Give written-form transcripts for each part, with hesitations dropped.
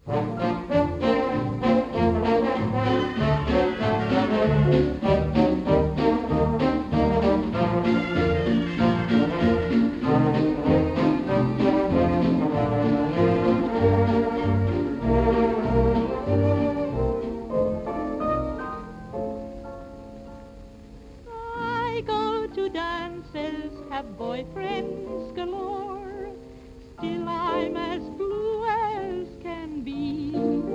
I go to dances, have boyfriends galore. Still I'm as blue as can be.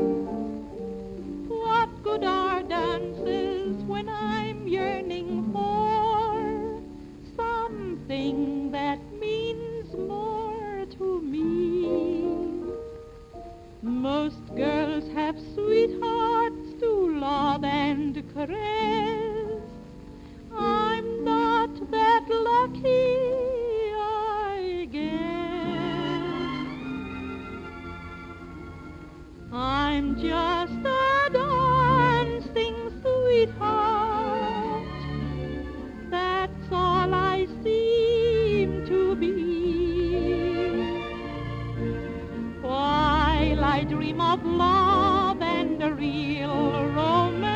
What good are dances when I'm yearning for something that means more to me? Most girls have sweethearts to love and caress. I'm not that lucky, I guess. I'm just a dancing sweetheart. That's all I seem to be. While I dream of love and a real romance,